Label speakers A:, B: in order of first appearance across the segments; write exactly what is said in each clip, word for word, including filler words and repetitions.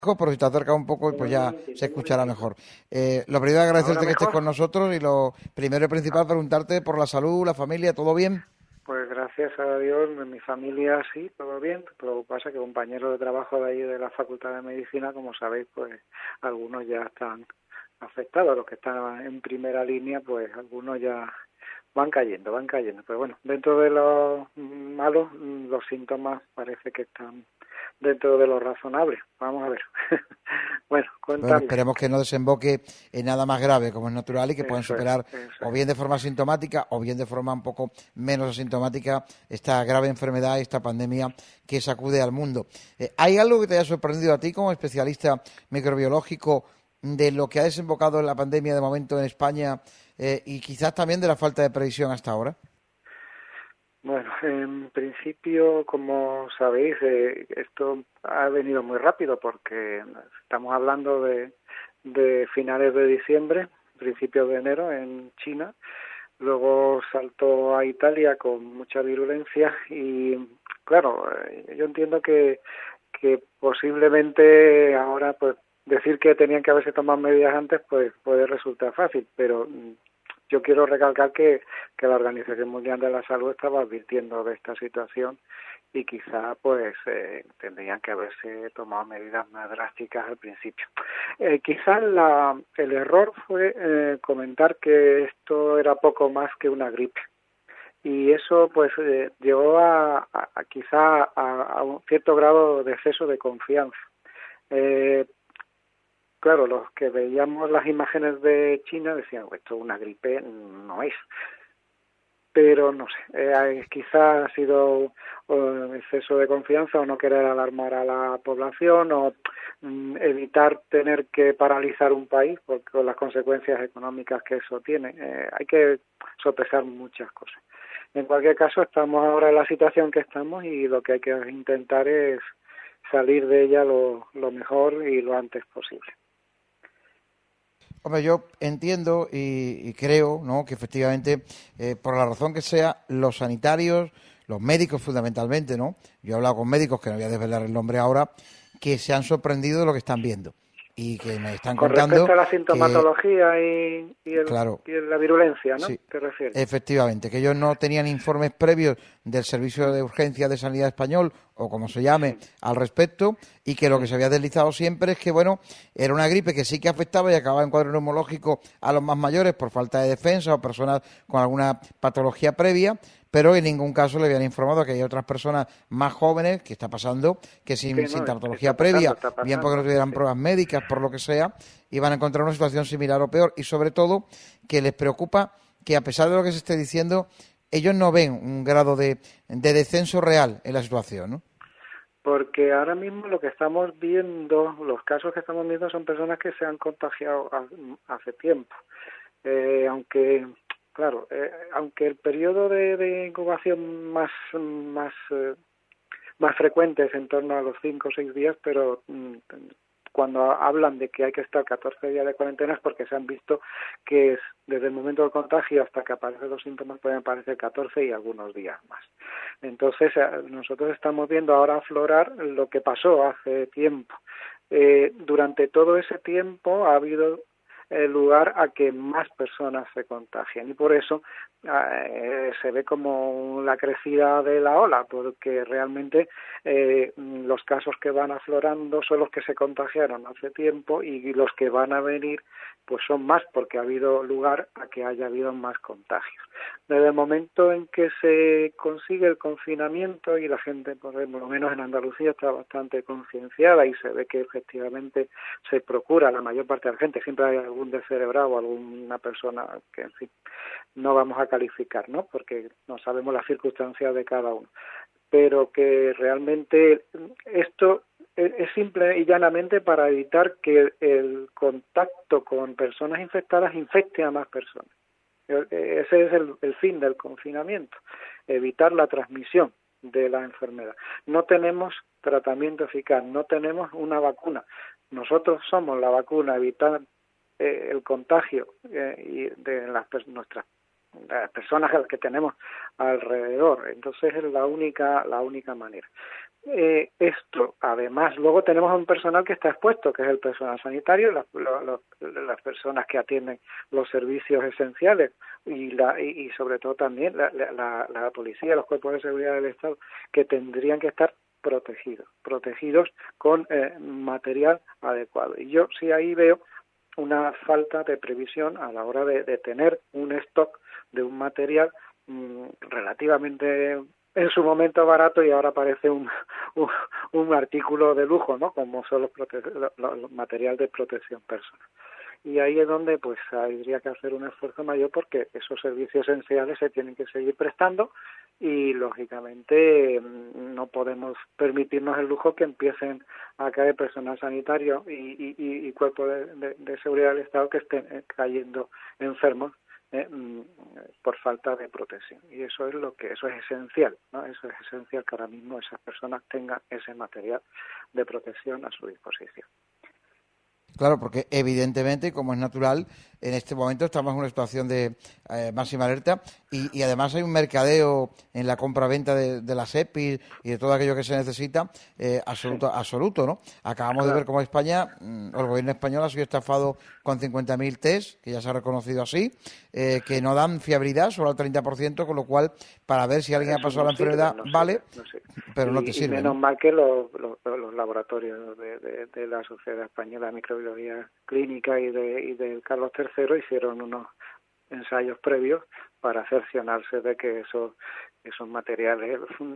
A: pero si te acercas un poco, pues ya se escuchará mejor. Eh, lo primero,
B: ¿Ahora
A: agradecerte que estés
B: mejor?
A: con nosotros y lo primero y principal, preguntarte por la salud, la familia, ¿todo bien?
B: Pues gracias a Dios, en mi familia sí, todo bien, pero lo que pasa es que compañeros de trabajo de ahí de la Facultad de Medicina, como sabéis, pues algunos ya están afectados, los que están en primera línea, pues algunos ya van cayendo, van cayendo. Pero bueno, dentro de los malos, los síntomas parece que están dentro de lo razonable. Vamos a ver. Bueno,
A: Bueno,
B: contarles.
A: esperemos que no desemboque en nada más grave, como es natural, y que puedan
B: Eso es,
A: superar
B: eso
A: o
B: es.
A: bien de forma asintomática o bien de forma un poco menos asintomática esta grave enfermedad, esta pandemia que sacude al mundo. Eh, ¿Hay algo que te haya sorprendido a ti como especialista microbiológico de lo que ha desembocado en la pandemia de momento en España eh, y quizás también de la falta de previsión hasta ahora?
B: Bueno, en principio, como sabéis, eh, esto ha venido muy rápido porque estamos hablando de, de finales de diciembre, principios de enero en China, luego saltó a Italia con mucha virulencia y, claro, eh, yo entiendo que, que posiblemente ahora, pues, decir que tenían que haberse tomado medidas antes, pues puede resultar fácil, pero mm, yo quiero recalcar que, que la Organización Mundial de la Salud estaba advirtiendo de esta situación y quizá pues eh, tendrían que haberse tomado medidas más drásticas al principio. Eh, quizás la, el error fue eh, comentar que esto era poco más que una gripe y eso pues eh, llevó a, a, a quizá a, a un cierto grado de exceso de confianza. Eh, Claro, los que veíamos las imágenes de China decían, "Pues esto una gripe no es", pero no sé, eh, quizás ha sido uh, exceso de confianza o no querer alarmar a la población o mm, evitar tener que paralizar un país porque, con las consecuencias económicas que eso tiene. Eh, hay que sopesar muchas cosas. En cualquier caso, estamos ahora en la situación que estamos y lo que hay que intentar es salir de ella lo, lo mejor y lo antes posible.
A: Hombre, yo entiendo y, y creo, ¿no?, que efectivamente, eh, por la razón que sea, los sanitarios, los médicos fundamentalmente, ¿no? Yo he hablado con médicos, que no voy a desvelar el nombre ahora, que se han sorprendido de lo que están viendo y que me están
B: Con respecto
A: contando
B: a la
A: que,
B: sintomatología y, y, el,
A: claro,
B: y la virulencia, ¿no?
A: sí,
B: ¿Te refieres?
A: efectivamente, que ellos no tenían informes previos del Servicio
B: Mm,
A: de Urgencia de Sanidad Español, o como se llame,
B: sí,
A: al respecto, y que lo que
B: sí,
A: se había deslizado siempre es que, bueno, era una gripe que sí que afectaba y acababa en cuadro neumológico a los más mayores por falta de defensa o personas con alguna patología previa, pero en ningún caso le habían informado que hay otras personas más jóvenes, que está pasando, que
B: sí,
A: sin
B: no,
A: sintomatología
B: está pasando,
A: previa,
B: está
A: bien porque no
B: pasando,
A: tuvieran
B: sí.
A: pruebas médicas, por lo que sea, iban a encontrar una situación similar o peor, y sobre todo que les preocupa que, a pesar de lo que se esté diciendo, ellos no ven un grado de, de descenso real en la situación, ¿no?
B: Porque ahora mismo lo que estamos viendo, los casos que estamos viendo son personas que se han contagiado ha- hace tiempo. Eh, aunque, claro, eh, aunque el periodo de, de incubación más, más eh, más frecuentes en torno a los cinco o seis días, pero mm, cuando hablan de que hay que estar catorce días de cuarentena es porque se han visto que es desde el momento del contagio hasta que aparecen los síntomas pueden aparecer catorce y algunos días más. Entonces, eh, nosotros estamos viendo ahora aflorar lo que pasó hace tiempo. Eh, durante todo ese tiempo ha habido eh, lugar a que más personas se contagien y por eso eh, se ve como la crecida de la ola, porque realmente eh, los casos que van aflorando son los que se contagiaron hace tiempo y los que van a venir pues son más porque ha habido lugar a que haya habido más contagios. Desde el momento en que se consigue el confinamiento y la gente, por lo menos en Andalucía, está bastante concienciada y se ve que efectivamente se procura, la mayor parte de la gente, siempre hay algún descerebrado, alguna persona que, en fin, no vamos a calificar, ¿no? Porque no sabemos las circunstancias de cada uno. Pero que realmente esto es simple y llanamente para evitar que el contacto con personas infectadas infecte a más personas. Ese es el, el fin del confinamiento, evitar la transmisión de la enfermedad. No tenemos tratamiento eficaz, no tenemos una vacuna. Nosotros somos la vacuna, evitar eh, el contagio eh, y de las nuestras las personas que tenemos alrededor. Entonces es la única la única manera. Eh, esto, además, luego tenemos un personal que está expuesto, que es el personal sanitario, las, lo, lo, las personas que atienden los servicios esenciales y, la, y, y sobre todo también la, la, la policía, los cuerpos de seguridad del Estado, que tendrían que estar protegidos, protegidos con eh, material adecuado. Y yo sí ahí veo una falta de previsión a la hora de, de tener un stock de un material mmm, relativamente en su momento barato y ahora parece un, un, un artículo de lujo, ¿no? Como son los, prote los, los materiales de protección personal. Y ahí es donde pues habría que hacer un esfuerzo mayor porque esos servicios esenciales se tienen que seguir prestando y lógicamente no podemos permitirnos el lujo que empiecen a caer personal sanitario y, y, y cuerpo de, de, de seguridad del Estado que estén cayendo enfermos Eh, por falta de protección, y eso es lo que eso es esencial, ¿no? Eso es esencial que ahora mismo esas personas tengan ese material de protección a su disposición.
A: Claro, porque evidentemente, como es natural, en este momento estamos en una situación de eh, máxima alerta y, y además hay un mercadeo en la compra-venta de, de las E P I y de todo aquello que se necesita eh, absoluto, sí. absoluto, ¿no? Acabamos claro. de ver cómo España, mm, el gobierno español ha sido estafado con cincuenta mil test, que ya se ha reconocido así, eh, que no dan fiabilidad, solo al treinta por ciento, con lo cual, para ver si alguien Eso ha pasado no la enfermedad, sirve, no vale, sirve, no sirve. pero
B: y,
A: no te sirve.
B: Y menos
A: ¿no?
B: mal que los, los, los laboratorios de, de, de la Sociedad Española de Microbiología Clínica y, de, y del Carlos tercero hicieron unos ensayos previos para cerciorarse de que esos esos materiales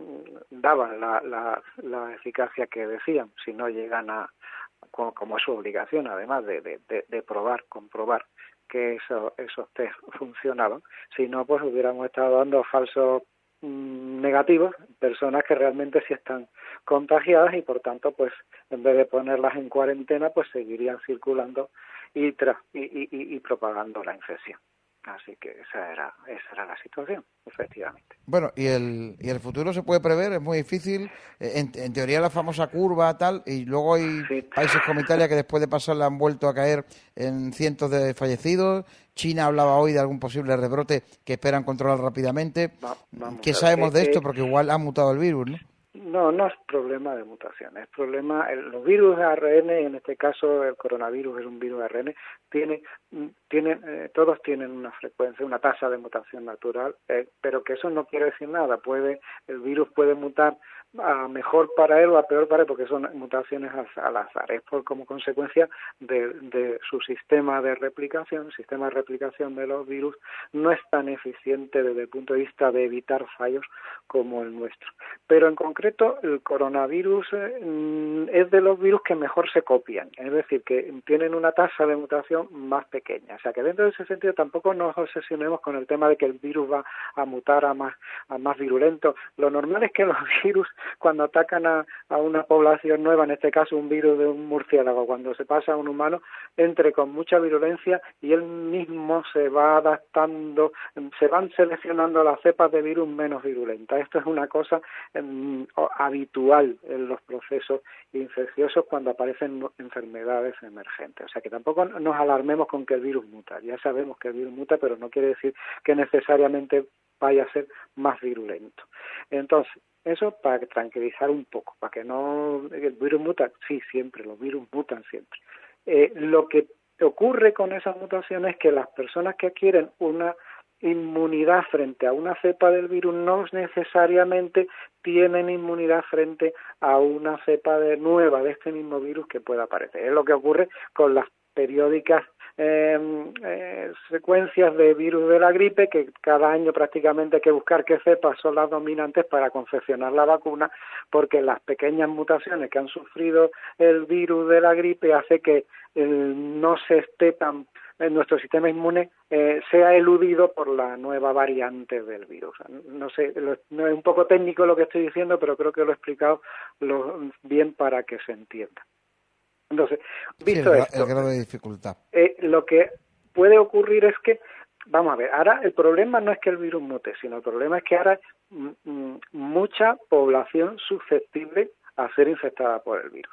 B: daban la, la, la eficacia que decían, si no llegan a, como, como es su obligación, además de, de, de, de probar, comprobar que eso, esos test funcionaban, si no, pues hubiéramos estado dando falsos mmm, negativos, personas que realmente sí están contagiadas y por tanto, pues en vez de ponerlas en cuarentena, pues seguirían circulando y, tra y, y, y propagando la infección. Así que esa era esa era la situación, efectivamente.
A: Bueno, y el y el futuro se puede prever, es muy difícil. En, en teoría la famosa curva tal, y luego hay sí. países como Italia que después de pasarla han vuelto a caer en cientos de fallecidos. China hablaba hoy de algún posible rebrote que esperan controlar rápidamente. Va, ¿Qué sabemos ver, de esto? Eh, Porque igual ha mutado el virus, ¿no?
B: No, no es problema de mutación, es problema, el, los virus A R N, en este caso el coronavirus es un virus A R N, tiene, tiene, eh, todos tienen una frecuencia, una tasa de mutación natural, eh, pero que eso no quiere decir nada, puede, el virus puede mutar a mejor para él o a peor para él, porque son mutaciones al azar, es por como consecuencia de, de su sistema de replicación, el sistema de replicación de los virus no es tan eficiente desde el punto de vista de evitar fallos como el nuestro, pero en concreto el coronavirus eh, es de los virus que mejor se copian, es decir, que tienen una tasa de mutación más pequeña, o sea que dentro de ese sentido tampoco nos obsesionemos con el tema de que el virus va a mutar a más, a más virulento, lo normal es que los virus cuando atacan a, a una población nueva, en este caso un virus de un murciélago, cuando se pasa a un humano, entre con mucha virulencia y él mismo se va adaptando, se van seleccionando las cepas de virus menos virulentas. Esto es una cosa um, habitual en los procesos infecciosos cuando aparecen enfermedades emergentes. O sea que tampoco nos alarmemos con que el virus muta. Ya sabemos que el virus muta, pero no quiere decir que necesariamente vaya a ser más virulento. Entonces, eso para tranquilizar un poco, para que no... El virus muta, sí, siempre, los virus mutan siempre. Eh, lo que ocurre con esas mutaciones es que las personas que adquieren una inmunidad frente a una cepa del virus no necesariamente tienen inmunidad frente a una cepa de nueva de este mismo virus que pueda aparecer. Es lo que ocurre con las periódicas Eh, eh, secuencias de virus de la gripe, que cada año prácticamente hay que buscar qué cepas son las dominantes para confeccionar la vacuna, porque las pequeñas mutaciones que han sufrido el virus de la gripe hace que eh, no se esté tan, en nuestro sistema inmune eh, sea eludido por la nueva variante del virus. No sé, lo, no es un poco técnico lo que estoy diciendo, pero creo que lo he explicado lo, bien para que se entienda. Entonces, visto
A: sí, el,
B: esto,
A: el grado de dificultad.
B: Eh, lo que puede ocurrir es que, vamos a ver, ahora el problema no es que el virus mute, sino el problema es que ahora hay mucha población susceptible a ser infectada por el virus.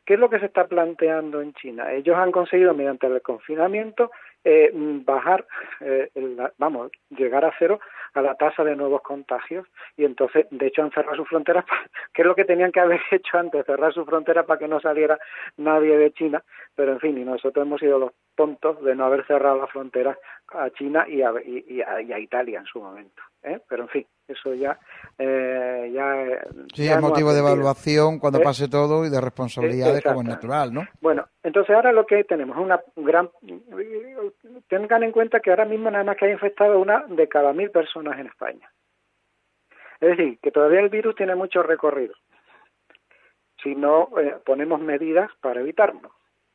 B: ¿Qué es lo que se está planteando en China? Ellos han conseguido, mediante el confinamiento, eh, bajar, eh, el, vamos, llegar a cero a la tasa de nuevos contagios, y entonces, de hecho, han cerrado sus fronteras, que es lo que tenían que haber hecho antes, cerrar sus fronteras para que no saliera nadie de China, pero en fin, y nosotros hemos sido los tontos de no haber cerrado las fronteras a China y a, y, y a, y a Italia en su momento, ¿eh? Pero en fin, eso ya eh, ya
A: Sí,
B: ya
A: es motivo de evaluación cuando
B: ¿eh?
A: pase todo y de responsabilidades,
B: eh,
A: como es natural, ¿no?
B: Bueno, entonces ahora lo que tenemos es una gran... Tengan en cuenta que ahora mismo nada más que hay infectado una de cada mil personas en España. Es decir, que todavía el virus tiene mucho recorrido, si no eh, ponemos medidas para evitarlo.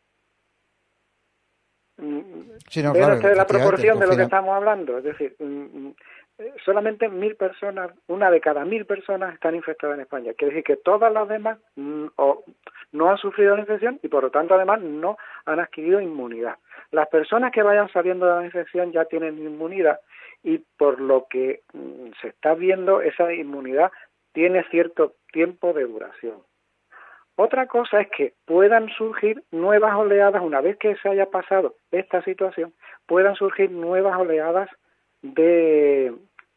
A: Sí, no,
B: ¿Ven
A: claro,
B: ustedes la proporción de lo que
A: confina...
B: estamos hablando? Es decir, solamente mil personas, una de cada mil personas están infectadas en España. Quiere decir que todas las demás mm, o, no han sufrido la infección y por lo tanto además no han adquirido inmunidad. Las personas que vayan saliendo de la infección ya tienen inmunidad y por lo que mm, se está viendo, esa inmunidad tiene cierto tiempo de duración. Otra cosa es que puedan surgir nuevas oleadas, una vez que se haya pasado esta situación, puedan surgir nuevas oleadas de,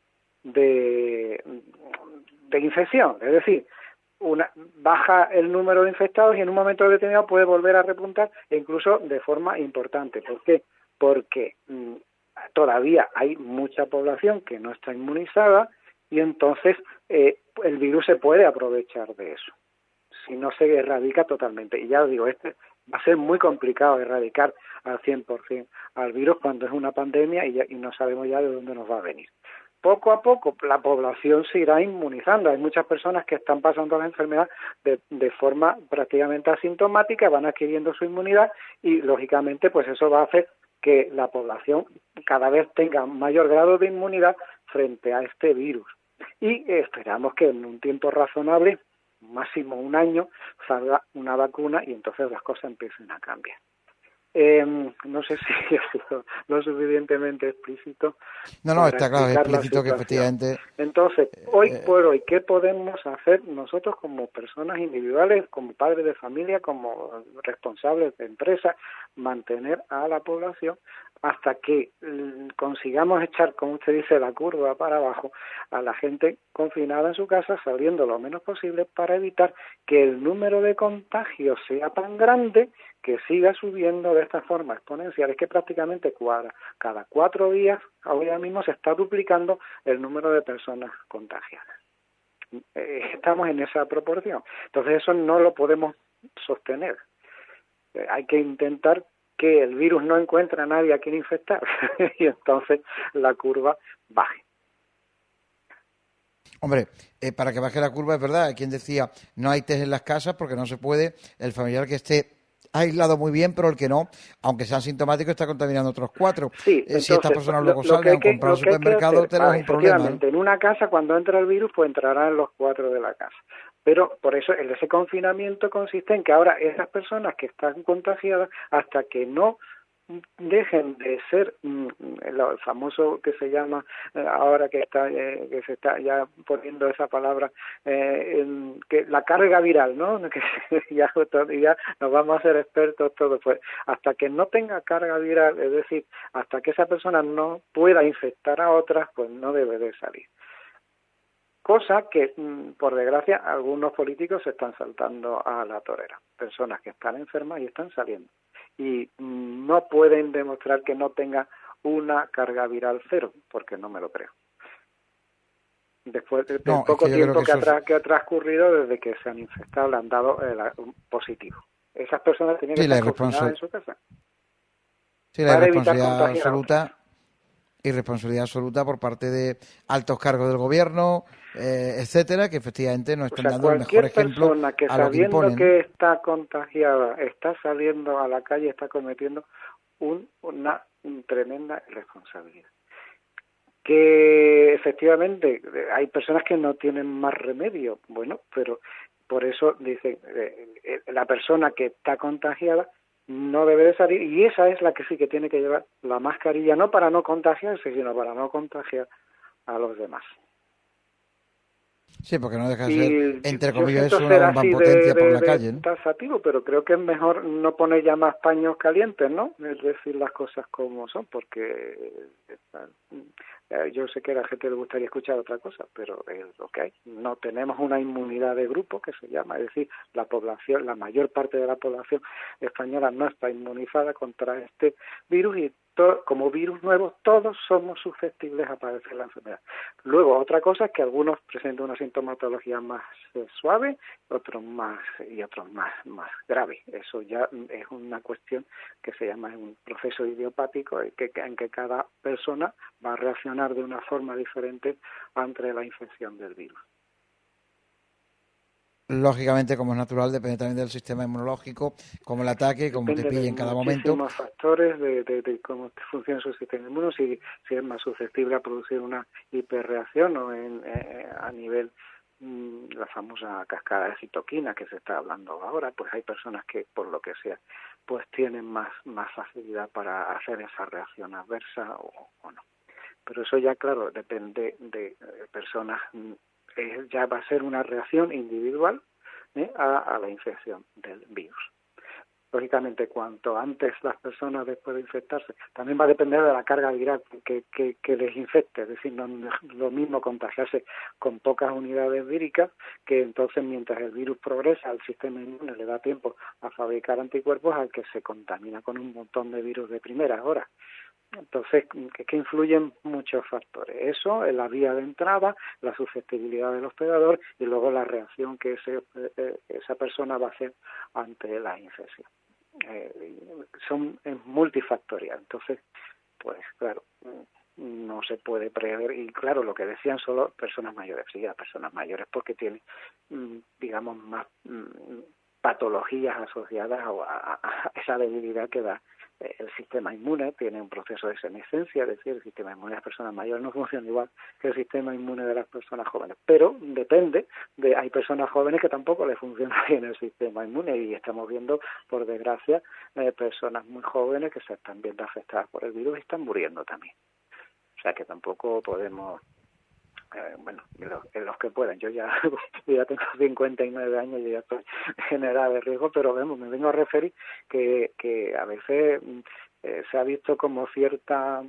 B: de, de infección. Es decir, una, baja el número de infectados y en un momento determinado puede volver a repuntar e incluso de forma importante. ¿Por qué? Porque mmm, todavía hay mucha población que no está inmunizada y entonces eh, el virus se puede aprovechar de eso, si no se erradica totalmente. Y ya os digo, este va a ser muy complicado erradicar al cien por ciento al virus cuando es una pandemia y, ya, y no sabemos ya de dónde nos va a venir. Poco a poco la población se irá inmunizando. Hay muchas personas que están pasando la enfermedad de, de forma prácticamente asintomática, van adquiriendo su inmunidad y, lógicamente, pues eso va a hacer que la población cada vez tenga mayor grado de inmunidad frente a este virus. Y esperamos que en un tiempo razonable, máximo un año, salga una vacuna y entonces las cosas empiecen a cambiar. Eh, no sé si he sido lo suficientemente explícito.
A: No, no, está claro, es explícito que efectivamente...
B: Entonces, hoy por hoy, ¿qué podemos hacer nosotros como personas individuales, como padres de familia, como responsables de empresas, mantener a la población hasta que mm, consigamos echar, como usted dice, la curva para abajo a la gente confinada en su casa, saliendo lo menos posible para evitar que el número de contagios sea tan grande que siga subiendo de esta forma exponencial? Es que prácticamente cuadra, cada cuatro días, ahora mismo se está duplicando el número de personas contagiadas. Eh, estamos en esa proporción. Entonces eso no lo podemos sostener. Eh, hay que intentar que el virus no encuentre a nadie a quien infectar y entonces la curva baje.
A: Hombre, eh, para que baje la curva es verdad, hay quien decía no hay test en las casas porque no se puede, el familiar que esté aislado muy bien, pero el que no, aunque sea asintomático, está contaminando otros cuatro.
B: Sí,
A: eh,
B: entonces,
A: si estas personas
B: lo,
A: luego
B: lo
A: salgan a
B: que,
A: comprar al supermercado, tenemos un problema, ¿no?
B: En una casa, cuando entra el virus, pues entrarán los cuatro de la casa. Pero por eso ese confinamiento consiste en que ahora esas personas que están contagiadas, hasta que no dejen de ser mm, el famoso que se llama eh, ahora que está eh, que se está ya poniendo esa palabra eh, en, que la carga viral, ¿no? Que ya, ya nos vamos a hacer expertos todos, pues hasta que no tenga carga viral, es decir, hasta que esa persona no pueda infectar a otras, pues no debe de salir. Cosa que, por desgracia, algunos políticos se están saltando a la torera. Personas que están enfermas y están saliendo. Y no pueden demostrar que no tenga una carga viral cero, porque no me lo creo. Después del
A: no,
B: poco
A: es que
B: tiempo que,
A: que,
B: atra-
A: es...
B: que ha transcurrido desde que se han infectado, le han dado eh, la, un positivo. Esas personas tienen
A: sí,
B: que
A: la
B: estar confinadas en
A: irresponsabilidad,
B: su casa.
A: sí, la
B: Para evitar
A: irresponsabilidad
B: contagiar a otras.
A: absoluta, irresponsabilidad absoluta por parte de altos cargos del gobierno, eh, etcétera, que efectivamente no
B: O
A: están
B: sea,
A: dando el mejor
B: cualquier
A: ejemplo
B: persona que
A: a lo que
B: sabiendo
A: imponen, ¿no?
B: que está contagiada, está saliendo a la calle, está cometiendo un, una tremenda irresponsabilidad. Que efectivamente hay personas que no tienen más remedio, bueno, pero por eso dicen, eh, la persona que está contagiada no debe de salir y esa es la que sí que tiene que llevar la mascarilla, no para no contagiarse, sino para no contagiar a los demás.
A: Sí, porque no deja de ser,
B: Y
A: entre
B: yo
A: comillas,
B: siento
A: es una
B: ser
A: bomba en
B: así
A: potencia
B: de,
A: por
B: de,
A: la
B: de
A: calle, ¿no?
B: taxativo, pero creo que es mejor no poner ya más paños calientes, ¿no? Es decir las cosas como son, porque eh, yo sé que a la gente le gustaría escuchar otra cosa, pero es lo que hay. No tenemos una inmunidad de grupo, que se llama, es decir, la población, la mayor parte de la población española no está inmunizada contra este virus y to- como virus nuevo todos somos susceptibles a padecer la enfermedad. Luego, otra cosa es que algunos presentan una sintomatología más eh, suave, otros más y otros más más grave. Eso ya es una cuestión que se llama un proceso idiopático en que, en que cada persona va a reaccionar de una forma diferente ante la infección del virus.
A: Lógicamente, como es natural, depende también del sistema inmunológico, cómo el ataque, cómo te
B: Depende
A: pille
B: de
A: en cada momento.
B: muchísimos factores, de, de, de cómo funciona su sistema inmune, si, si es más susceptible a producir una hiperreacción o en, eh, a nivel mmm, la famosa cascada de citoquina que se está hablando ahora, pues hay personas que por lo que sea pues tienen más, más facilidad para hacer esa reacción adversa o, o no. Pero eso ya, claro, depende de eh, personas, eh, ya va a ser una reacción individual ¿eh? a, a la infección del virus. Lógicamente, cuanto antes las personas después de infectarse, también va a depender de la carga viral que, que, que les infecte, es decir, no es lo mismo contagiarse con pocas unidades víricas, que entonces mientras el virus progresa, al sistema inmune le da tiempo a fabricar anticuerpos al que se contamina con un montón de virus de primera hora. Entonces, es que influyen muchos factores. Eso, en la vía de entrada, la susceptibilidad del hospedador y luego la reacción que ese, eh, esa persona va a hacer ante la infección. Eh, son multifactorial. Entonces, pues claro, no se puede prever. Y claro, lo que decían solo personas mayores. Sí, a personas mayores porque tienen, digamos, más patologías asociadas a, a esa debilidad que da el sistema inmune. Tiene un proceso de senescencia, es decir, el sistema inmune de las personas mayores no funciona igual que el sistema inmune de las personas jóvenes, pero depende, de hay personas jóvenes que tampoco les funciona bien el sistema inmune y estamos viendo, por desgracia, eh, personas muy jóvenes que se están viendo afectadas por el virus y están muriendo también. O sea que tampoco podemos... Eh, bueno, en los, en los que puedan. Yo ya yo ya tengo cincuenta y nueve años y ya estoy en edad de riesgo, pero vemos, me vengo a referir que, que a veces eh, se ha visto como cierta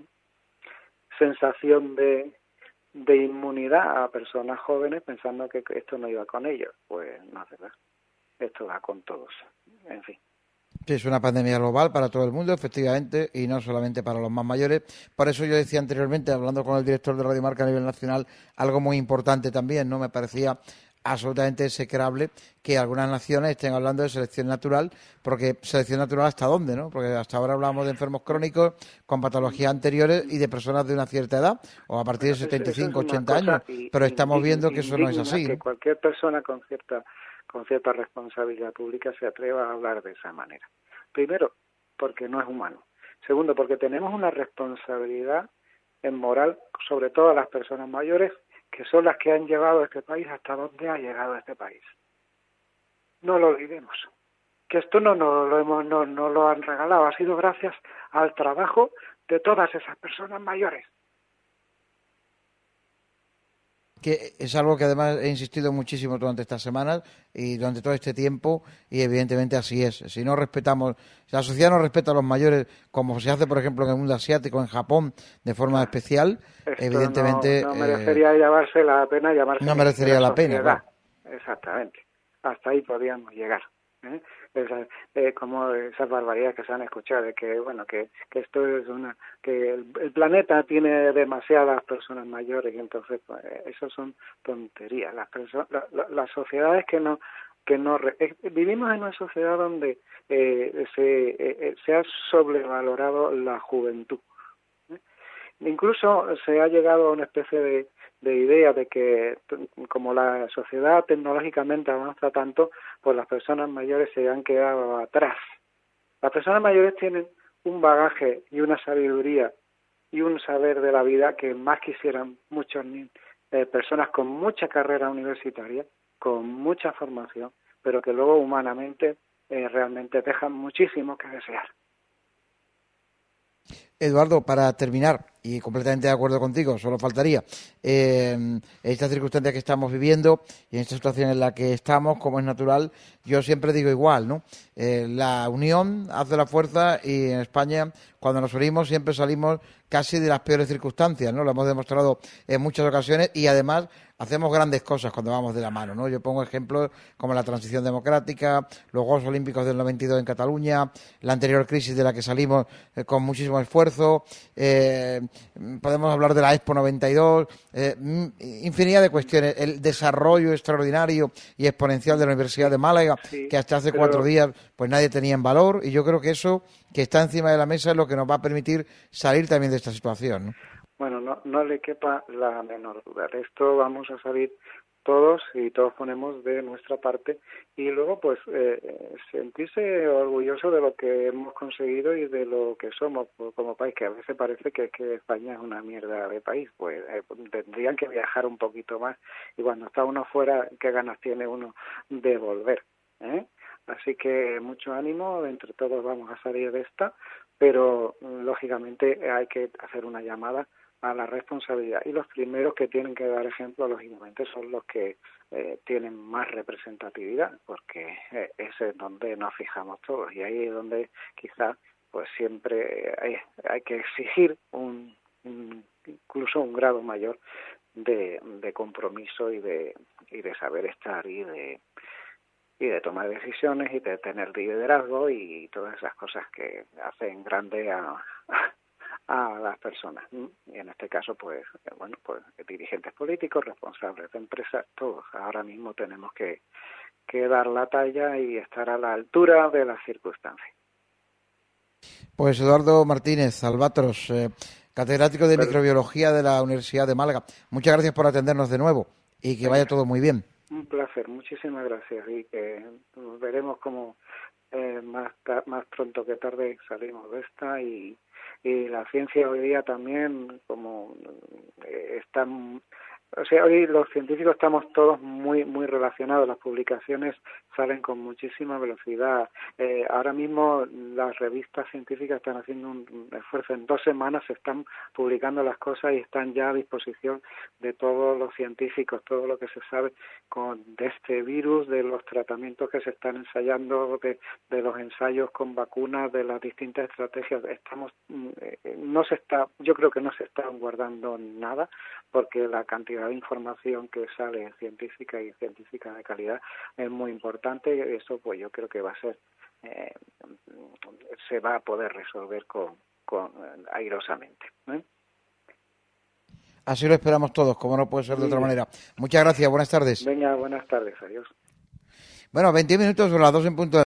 B: sensación de, de inmunidad a personas jóvenes pensando que esto no iba con ellos. Pues no es verdad. Esto va con todos. En fin.
A: Sí, es una pandemia global para todo el mundo, efectivamente, y no solamente para los más mayores. Por eso yo decía anteriormente, hablando con el director de Radio Marca a nivel nacional, algo muy importante también, ¿no? Me parecía absolutamente execrable que algunas naciones estén hablando de selección natural, porque selección natural ¿hasta dónde, no? Porque hasta ahora hablamos de enfermos crónicos con patologías anteriores y de personas de una cierta edad, o a partir
B: Bueno,
A: de
B: eso,
A: setenta y
B: eso es
A: cinco,
B: una
A: ochenta años,
B: cosa y,
A: pero estamos
B: indigna,
A: viendo que eso no es
B: indigna
A: así,
B: que
A: ¿no?
B: cualquier persona con cierta con cierta responsabilidad pública se atreva a hablar de esa manera. Primero, porque no es humano. Segundo, porque tenemos una responsabilidad en moral, sobre todo a las personas mayores, que son las que han llevado a este país hasta donde ha llegado este país. No lo olvidemos. Que esto no, no, lo hemos, no, no lo han regalado, ha sido gracias al trabajo de todas esas personas mayores.
A: Que es algo que además he insistido muchísimo durante estas semanas y durante todo este tiempo y evidentemente así es. Si no respetamos, si la sociedad no respeta a los mayores como se hace por ejemplo en el mundo asiático, en Japón, de forma
B: Claro.
A: especial,
B: Esto no,
A: evidentemente
B: no
A: eh,
B: merecería llamarse la pena llamarse
A: no
B: ni
A: merecería
B: siquiera
A: la pena,
B: sociedad.
A: claro.
B: Exactamente. Hasta ahí podíamos llegar. ¿eh? Esa, eh, como esas barbaridades que se han escuchado de que bueno que, que esto es una que el, el planeta tiene demasiadas personas mayores y entonces pues, eso son tonterías. Las perso- la, la, las sociedades que no que no eh, vivimos en una sociedad donde eh, se eh, se ha sobrevalorado la juventud. ¿eh? Incluso se ha llegado a una especie de de idea de que como la sociedad tecnológicamente avanza tanto, pues las personas mayores se han quedado atrás. Las personas mayores tienen un bagaje y una sabiduría y un saber de la vida que más quisieran muchas eh, personas con mucha carrera universitaria, con mucha formación, pero que luego humanamente eh, realmente dejan muchísimo que desear.
A: Eduardo, para terminar, y completamente de acuerdo contigo, solo faltaría. Eh, en esta circunstancia que estamos viviendo y en esta situación en la que estamos, como es natural, yo siempre digo igual, ¿no? Eh, la unión hace la fuerza y en España, cuando nos unimos, siempre salimos casi de las peores circunstancias, ¿no? Lo hemos demostrado en muchas ocasiones y además hacemos grandes cosas cuando vamos de la mano, ¿no? Yo pongo ejemplos como la transición democrática, los Juegos Olímpicos del noventa y dos en Cataluña, la anterior crisis de la que salimos eh, con muchísimo esfuerzo, eh, podemos hablar de la Expo noventa y dos, eh, infinidad de cuestiones, el desarrollo extraordinario y exponencial de la Universidad de Málaga,
B: sí,
A: que hasta hace
B: pero...
A: cuatro días pues nadie tenía en valor, y yo creo que eso que está encima de la mesa es lo que nos va a permitir salir también de esta situación, ¿no?
B: Bueno, no, no le quepa la menor duda. De esto vamos a salir todos y todos ponemos de nuestra parte y luego pues eh, sentirse orgulloso de lo que hemos conseguido y de lo que somos como país, que a veces parece que, que España es una mierda de país. Pues eh, tendrían que viajar un poquito más y cuando está uno fuera, qué ganas tiene uno de volver, ¿eh? Así que mucho ánimo, entre todos vamos a salir de esta, pero lógicamente hay que hacer una llamada a la responsabilidad y los primeros que tienen que dar ejemplo lógicamente son los que eh, tienen más representatividad, porque eh, ese es donde nos fijamos todos y ahí es donde quizás pues siempre hay, hay que exigir un, un incluso un grado mayor de, de compromiso y de y de saber estar y de y de tomar decisiones y de tener liderazgo y todas esas cosas que hacen grande a a las personas, y en este caso pues bueno pues dirigentes políticos, responsables de empresas, todos ahora mismo tenemos que, que dar la talla y estar a la altura de las circunstancias.
A: Pues Eduardo Martínez Albatros, eh, catedrático de
B: Pero,
A: microbiología de la Universidad de Málaga, muchas gracias por atendernos de nuevo y que venga, vaya todo muy bien.
B: Un placer, muchísimas gracias y que veremos cómo eh, más más pronto que tarde salimos de esta y y la ciencia hoy día también como eh, están o sea hoy los científicos estamos todos muy muy relacionados, las publicaciones salen con muchísima velocidad, eh, ahora mismo las revistas científicas están haciendo un esfuerzo, en dos semanas se están publicando las cosas y están ya a disposición de todos los científicos, todo lo que se sabe con de este virus, de los tratamientos que se están ensayando, de, de los ensayos con vacunas, de las distintas estrategias. Estamos eh, no se está, yo creo que no se está guardando nada porque la cantidad de información que sale científica y científica de calidad es muy importante. Eso pues yo creo que va a ser eh, se va a poder resolver con, con airosamente, ¿eh?
A: Así lo esperamos todos, como no puede ser de otra manera. Muchas gracias, buenas tardes.
B: Venga, buenas tardes, adiós.
A: Bueno, veinte minutos o las dos en punto de